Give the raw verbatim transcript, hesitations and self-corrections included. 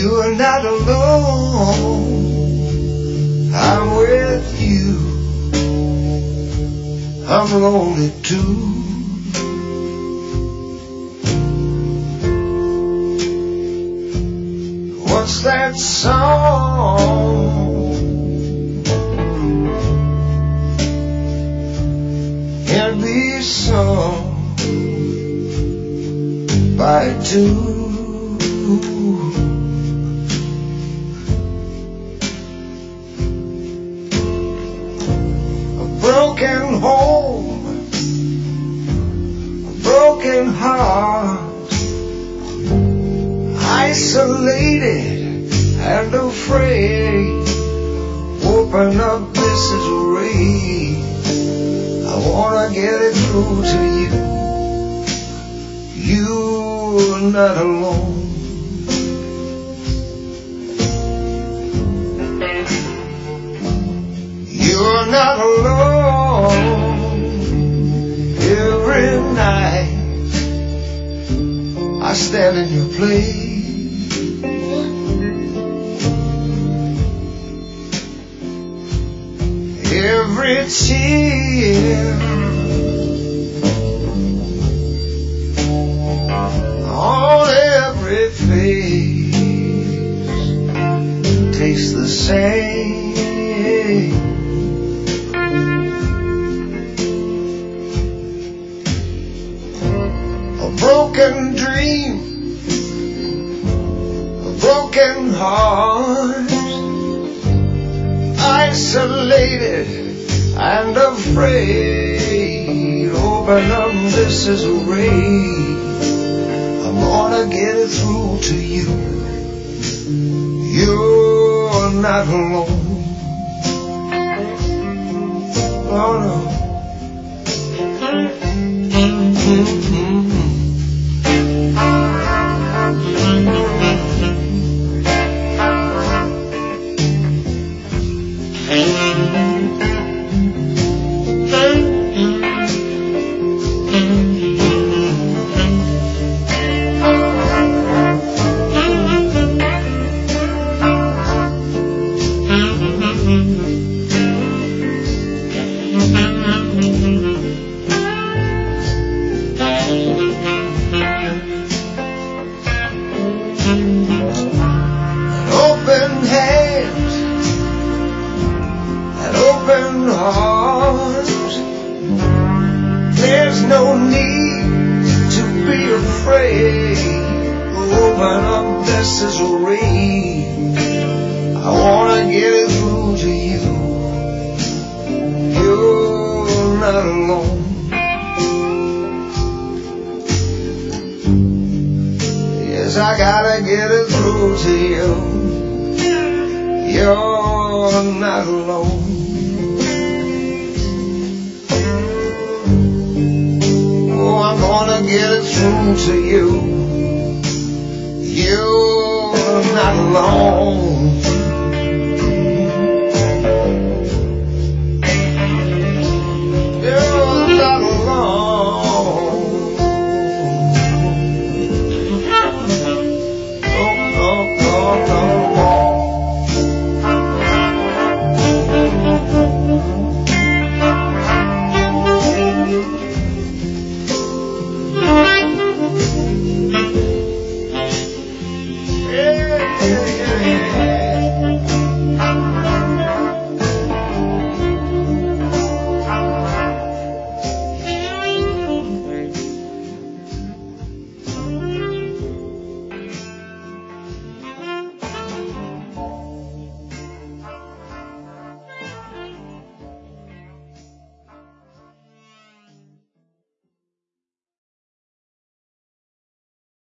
You're not alone. I'm with you. I'm lonely too. What's that song? Can be sung by two. A broken home, a broken heart, isolated and afraid. Open up, this is a raid. I wanna get it through to you. You're not alone. You're not alone. Every night I stand in your place. Every tear on every face tastes the same. A broken dream, a broken heart, isolated and afraid. Open up, this is a raid. I'm gonna get it through to you. You're not alone. Oh no. Mm-hmm. There's no need to be afraid. Open up, this is a raid. I wanna get it through to you. You're not alone. Yes, I gotta get it through to you. You're not alone. I'm gonna get it through to you. You're not alone.